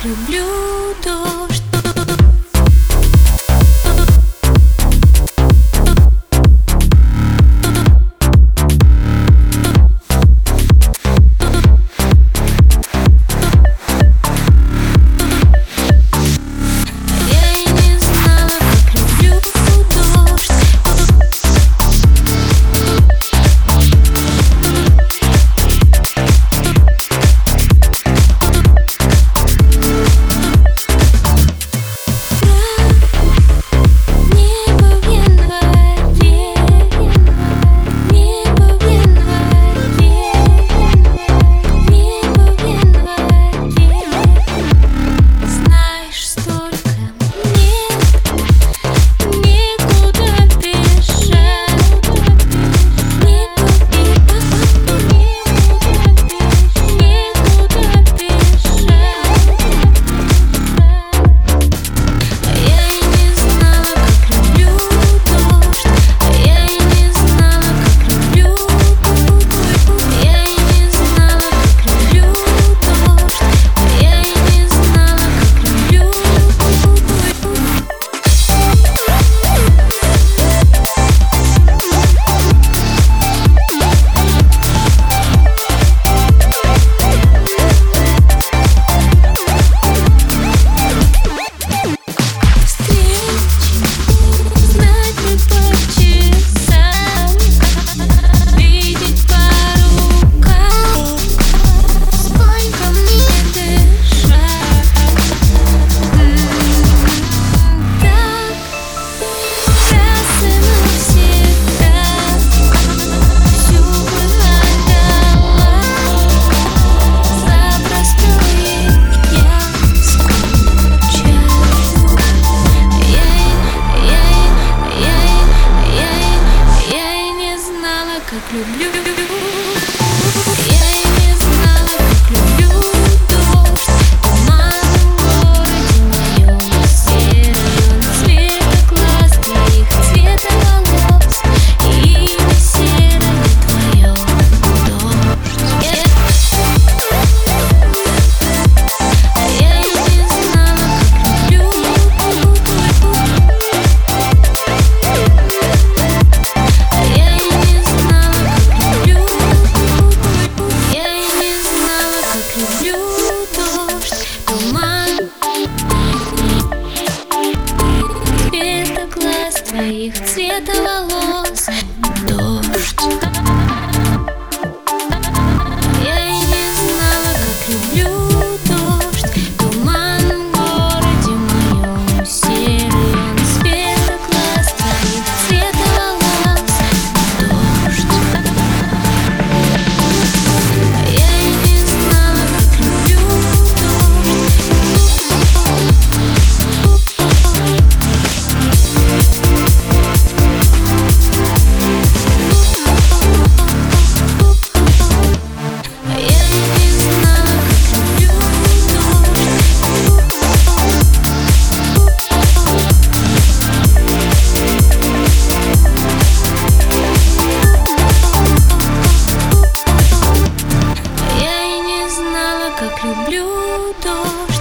люблю дождь. Как люблю. Я и не знала, как люблю дождь. Туман в городе моем, серый цвета глаз твоих, цвета волос, и имя серое твое дождь. Я и не знала, как люблю. Твоих цвета волос, дождь. Я и не знала, как люблю дождь. Туман в городе моем, серый он цвета глаз твоих, цвета волос, дождь. Я и не знала, как люблю дождь. Как люблю дождь.